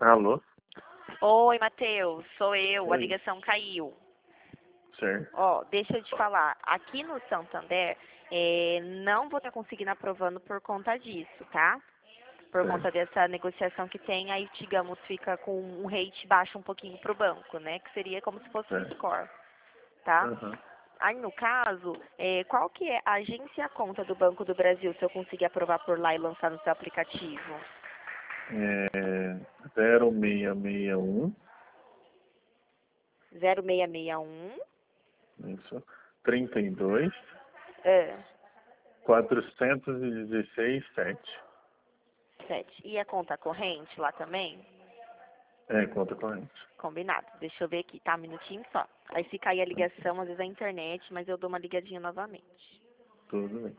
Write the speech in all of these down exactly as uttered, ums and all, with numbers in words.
Alô? Oi, Matheus, sou eu, a Oi. ligação caiu. Certo. Ó, deixa eu te falar, aqui no Santander, é, não vou estar conseguindo aprovando por conta disso, tá? Por conta Certo. dessa negociação que tem, aí, digamos, fica com um rate baixo um pouquinho pro banco, né? Que seria como se fosse um Certo. score, tá? Aham. Aí, no caso, é, qual que é a agência e a conta do Banco do Brasil, se eu conseguir aprovar por lá e lançar no seu aplicativo? É zero seis seis um, zero seis seis um, isso, trinta e dois, é, quatrocentos e dezesseis, sete. sete. E a conta corrente lá também? É, conta corrente. Combinado. Deixa eu ver aqui, tá? Um minutinho só. Aí se cair a ligação, às vezes é a internet, mas eu dou uma ligadinha novamente. Tudo bem.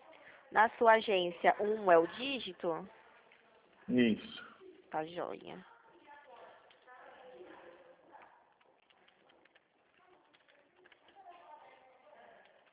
Na sua agência, um é o dígito? Isso. Tá joia.